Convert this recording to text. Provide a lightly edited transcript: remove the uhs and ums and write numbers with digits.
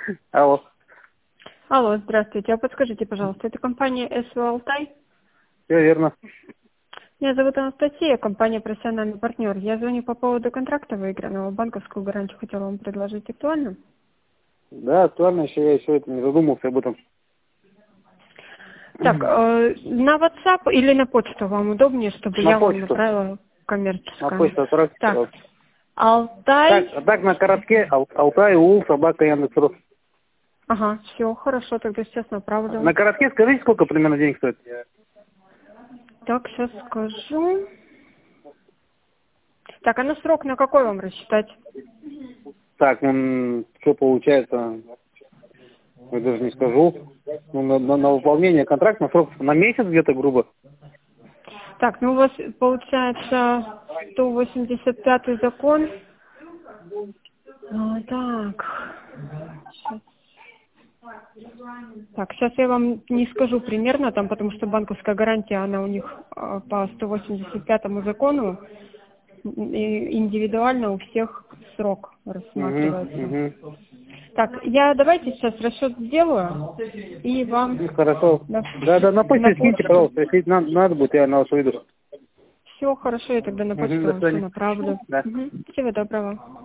Алло. Алло, здравствуйте. А подскажите, пожалуйста, это компания СВ «Алтай»? Все верно. Меня зовут Анастасия, компания «Профессиональный партнер». Я звоню по поводу контракта выигранного. Банковскую гарантию хотела вам предложить. Актуально? Да, актуально еще, я еще это не задумался об этом. Так, на WhatsApp или на почту вам удобнее, чтобы На я вам почту. направила На коммерческое? почту отправьте, Так, пожалуйста. Алтай. Так на коротке, Алтай, УУ, собака, Яндекс.ру. Ага, все, хорошо, тогда сейчас направлю. На коротке скажите, сколько примерно денег стоит? Так, сейчас скажу. Так, а на срок на какой вам рассчитать? Так, что получается, я даже не скажу. На выполнение контракта на срок на месяц где-то, грубо. Так, ну у вас получается 185-й закон. Так. Щас. Так, сейчас я вам не скажу примерно, там, потому что банковская гарантия, она у них по 185-му закону, и индивидуально у всех срок рассматривается. Угу. Так, я давайте сейчас расчет сделаю и вам Хорошо. Да, на почту на скиньте, почту. пожалуйста, если надо будет, я на вас уведу. Все хорошо, я тогда на почту До вам все свидания. направлю. Да. Всего доброго.